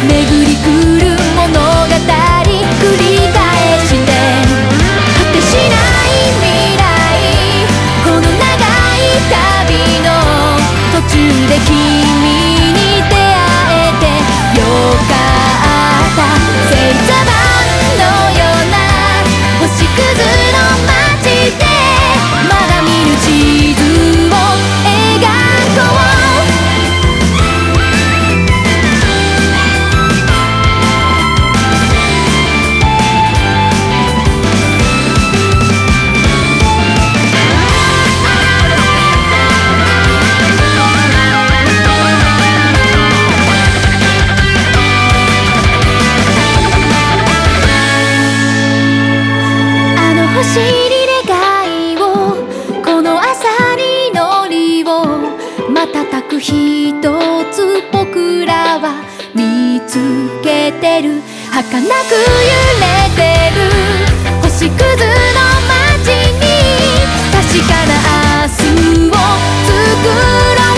巡り来る物語繰り返して果てしない未来、この長い旅の途中で君に出会えてよかった。星座盤のような星屑の街でまだ見ぬ地図を描こう。走り願いをこの朝にのりを瞬く一つ僕らは見つけてる。儚く揺れてる星屑の街に確かな明日を作ろう。